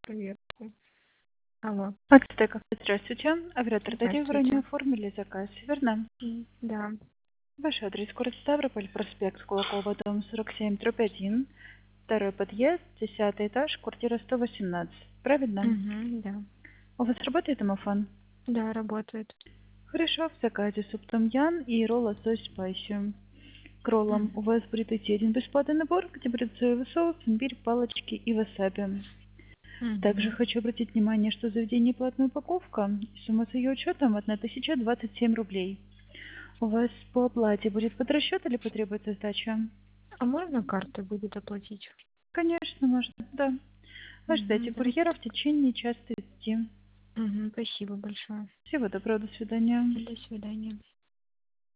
проверку. Алло, Ацтека, здравствуйте. Оператор Дарья, вы ранее здравствуйте. оформили заказ, верно? Да. Ваш адрес город Ставрополь, проспект Кулакова, дом 47, дробь 1, второй подъезд, 10 этаж, квартира 118. Правильно? Да. У вас работает домофон? Да, работает. Хорошо, в заказе суп том ян и ролл лосось спайси. К роллам у Мгм. вас будет идти один бесплатный набор, где будет соевый соус, имбирь, палочки и васаби. Также Мгм. хочу обратить внимание, что заведение платная упаковка, и сумма с ее учетом 1027 рублей. У вас по оплате будет под расчет или потребуется сдача? А можно картой будет оплатить? Конечно, можно, да. Ожидайте Да. курьера в течение часа 30. Спасибо большое. Всего доброго, до свидания. До свидания.